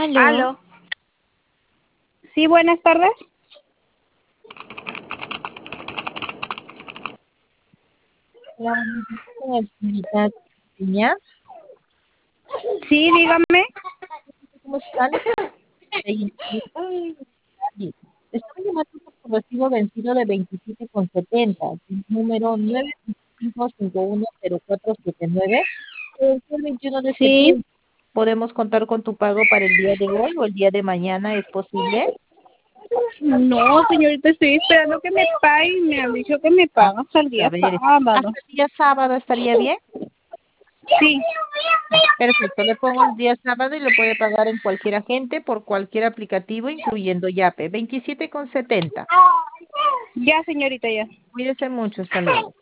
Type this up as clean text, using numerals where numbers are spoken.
Aló. Aló. Sí, buenas tardes. Hola, buenos días, con la señorita Piña. Sí, dígame. ¿Cómo están? Sí. Estamos llamando por su recibo vencido de 27,70, número 955510479. El 21 de Sí. septiembre. ¿Podemos contar con tu pago para el día de hoy o el día de mañana? ¿Es posible? No, señorita, estoy esperando que me paguen. Me han dicho que me Ah, pagan hasta el a día ver, sábado. hasta el día sábado estaría bien. Sí. Perfecto, le pongo el día sábado y lo puede pagar en cualquier agente por cualquier aplicativo, incluyendo Yape. 27,70. Ya, señorita, ya. Cuídese mucho, hasta luego.